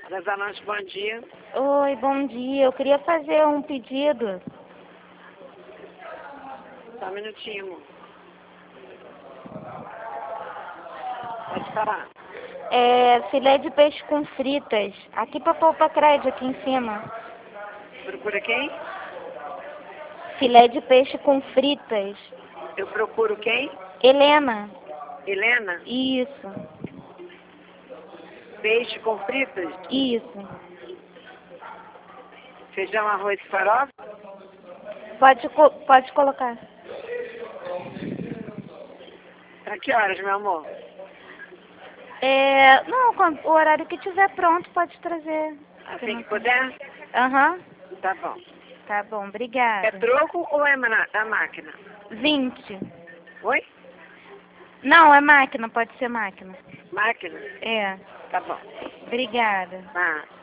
Zanante, bom dia. Oi, bom dia. Eu queria fazer um pedido. Só um minutinho, amor. Pode falar. Filé de peixe com fritas. Aqui pra pôr pra crédito, aqui em cima. Procura quem? Filé de peixe com fritas. Eu procuro quem? Helena. Helena? Isso. Peixe com fritas? Isso. Feijão, arroz e farofa? Pode colocar. Pra que horas, meu amor? Não, o horário que tiver pronto pode trazer. Assim que puder? Aham. Tá bom. Tá bom, É obrigada. troco ou é a máquina? 20. Oi? Não, é máquina, pode ser máquina. Máquina? É. Tá bom. Obrigada. Ah.